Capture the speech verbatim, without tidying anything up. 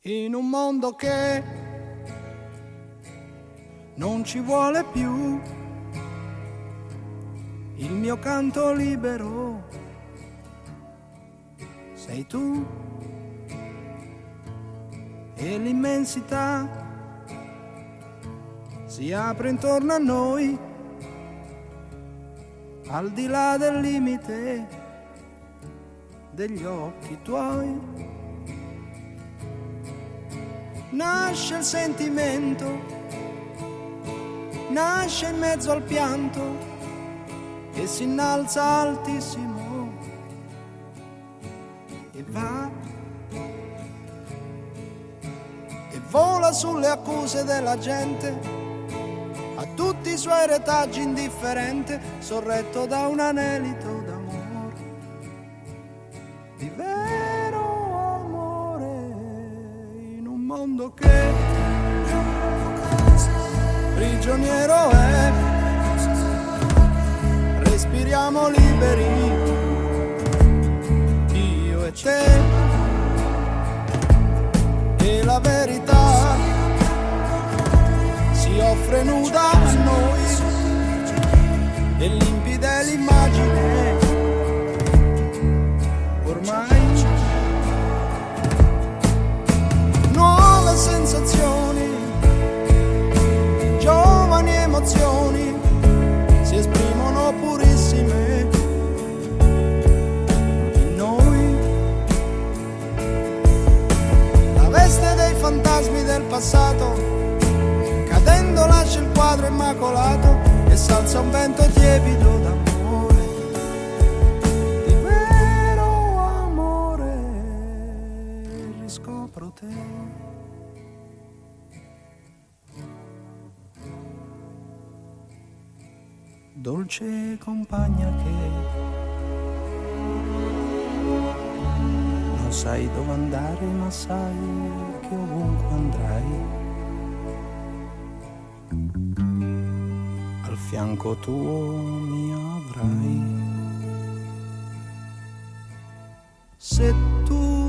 In un mondo che non ci vuole più il mio canto libero, sei tu e l'immensità si apre intorno a noi, al di là del limite degli occhi tuoi. Nasce il sentimento, nasce in mezzo al pianto e si innalza altissimo e va e vola sulle accuse della gente, a tutti i suoi retaggi indifferente, sorretto da un anelito d'amore, di vero amore, in un mondo che prigioniero è. Respiriamo liberi, io e te, e la verità si offre nuda a noi, e limpida è l'immagine, ormai. Nuove sensazioni, giovani emozioni si esprimono purissime in noi. La veste dei fantasmi del passato cadendo lascia il quadro immacolato e s'alza un vento tiepido d'amore, di vero amore, riscopro te. Dolce compagna che non sai dove andare, ma sai che ovunque andrai, al fianco tuo mi avrai. Se tu